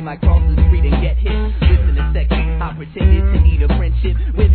might cross the street and get hit. Listen a second, I pretended to need a friendship with